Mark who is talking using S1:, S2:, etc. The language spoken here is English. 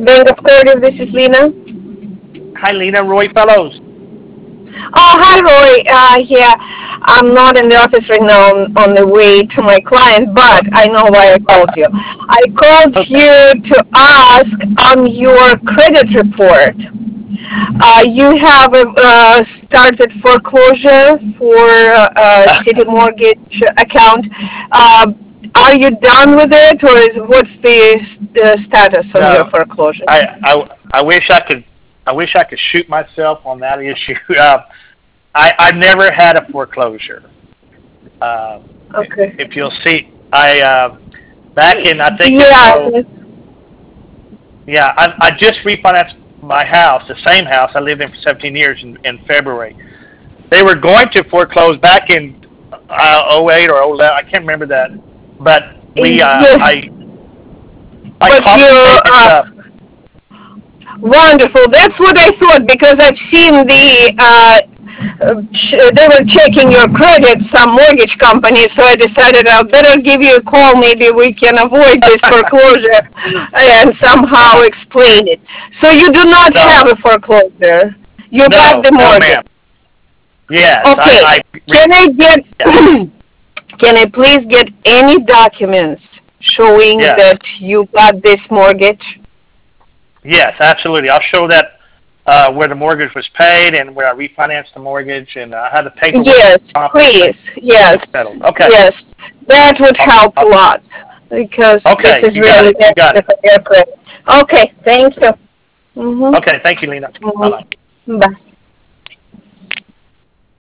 S1: Bank of Curtis. This is Lena.
S2: Hi, Lena. Roy Fellows.
S1: Oh, hi, Roy. Yeah, I'm not in the office right now on the way to my client, but I know why I called you. I called
S2: Okay.
S1: you to ask on your credit report. You have started foreclosure for city mortgage account. Uh, are you done with it, or what's the status on your
S2: No,
S1: foreclosure?
S2: I wish I could. I wish I could shoot myself on that issue. I never had a foreclosure. Uh,
S1: Okay.
S2: if you'll see, I back in I think it's
S1: Yeah.
S2: yeah, I just refinanced my house, the same house I lived in for 17 years in February. They were going to foreclose back in '08 or '11. I can't remember that, but we
S1: Yes,
S2: I
S1: but
S2: caught
S1: you
S2: the papers up.
S1: wonderful. That's what I thought because I've seen they were checking your credit, some mortgage companies. So I decided I better give you a call. Maybe we can avoid this foreclosure and somehow explain it. So you do not have
S2: No,
S1: a foreclosure. You got
S2: no,
S1: the
S2: no,
S1: mortgage.
S2: ma'am. Yes,
S1: Okay. Can I get?
S2: yeah,
S1: Can I please get any documents showing
S2: yes,
S1: that you got this mortgage?
S2: yes, absolutely. I'll show that where the mortgage was paid and where I refinanced the mortgage, and I have the paperwork
S1: Yes,
S2: office
S1: please. Yes,
S2: it's settled. Okay,
S1: yes. That would
S2: I'll,
S1: help a
S2: I'll,
S1: lot because this
S2: okay,
S1: is
S2: you got
S1: really
S2: it. You got
S1: necessary
S2: it.
S1: for your credit. Okay, thank you. Mm-hmm.
S2: Okay, thank you, Lena. Bye bye.
S1: Mm-hmm. Bye.